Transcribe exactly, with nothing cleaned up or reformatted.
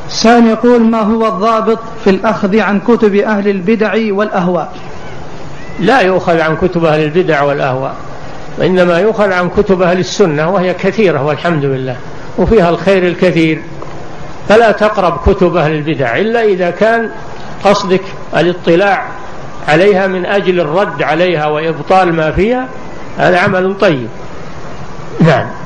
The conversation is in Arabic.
سائل يقول: ما هو الضابط في الأخذ عن كتب أهل البدع والأهواء؟ لا يؤخذ عن كتب أهل البدع والأهواء، وإنما يؤخذ عن كتب أهل السنة، وهي كثيرة والحمد لله، وفيها الخير الكثير. فلا تقرب كتب أهل البدع إلا إذا كان قصدك الاطلاع عليها من أجل الرد عليها وإبطال ما فيها، هذا عمل طيب. نعم.